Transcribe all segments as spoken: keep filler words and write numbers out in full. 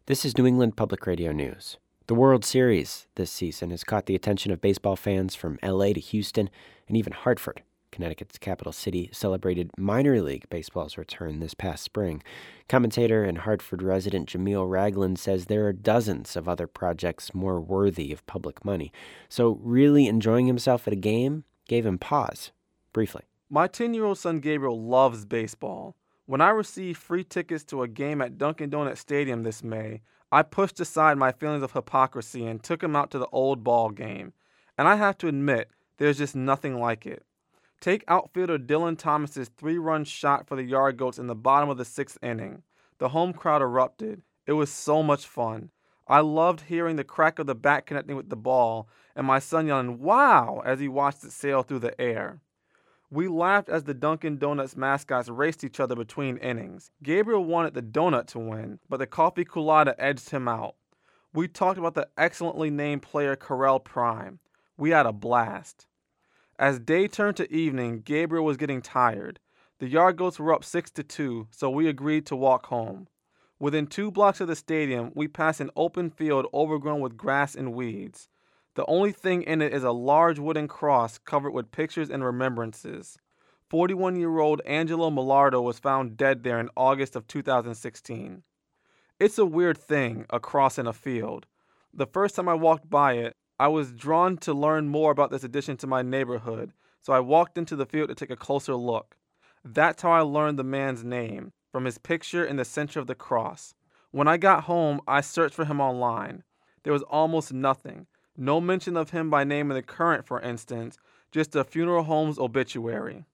This is New England Public Radio News. The World Series this season has caught the attention of baseball fans from L A to Houston and even Hartford. Connecticut's capital city celebrated minor league baseball's return this past spring. Commentator and Hartford resident Jameel Ragland says there are dozens of other projects more worthy of public money. So really enjoying himself at a game gave him pause. Briefly. My ten-year-old son Gabriel loves baseball. When I received free tickets to a game at Dunkin' Donuts Stadium this May, I pushed aside my feelings of hypocrisy and took him out to the old ball game. And I have to admit, there's just nothing like it. Take outfielder Dylan Thomas's three-run shot for the Yard Goats in the bottom of the sixth inning. The home crowd erupted. It was so much fun. I loved hearing the crack of the bat connecting with the ball, and my son yelling, "Wow!" as he watched it sail through the air. We laughed as the Dunkin' Donuts mascots raced each other between innings. Gabriel wanted the donut to win, but the coffee colada edged him out. We talked about the excellently named player Correll Prime. We had a blast. As day turned to evening, Gabriel was getting tired. The Yard Goats were up six to two, so we agreed to walk home. Within two blocks of the stadium, we passed an open field overgrown with grass and weeds. The only thing in it is a large wooden cross covered with pictures and remembrances. forty-one-year-old Angelo Millardo was found dead there in August of two thousand sixteen. It's a weird thing, a cross in a field. The first time I walked by it, I was drawn to learn more about this addition to my neighborhood, so I walked into the field to take a closer look. That's how I learned the man's name, from his picture in the center of the cross. When I got home, I searched for him online. There was almost nothing. No mention of him by name in the Current, for instance, just a funeral home's obituary.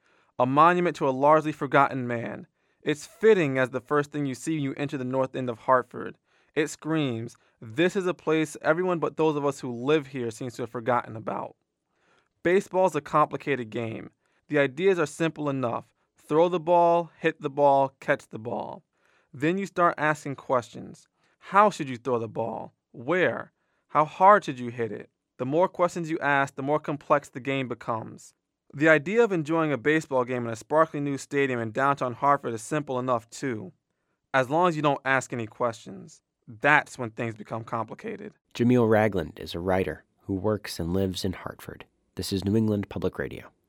A monument to a largely forgotten man. It's fitting as the first thing you see when you enter the north end of Hartford. It screams, this is a place everyone but those of us who live here seems to have forgotten about. Baseball's a complicated game. The ideas are simple enough. Throw the ball, hit the ball, catch the ball. Then you start asking questions. How should you throw the ball? Where? How hard should you hit it? The more questions you ask, the more complex the game becomes. The idea of enjoying a baseball game in a sparkling new stadium in downtown Hartford is simple enough too, as long as you don't ask any questions. That's when things become complicated. Jameel Ragland is a writer who works and lives in Hartford. This is New England Public Radio.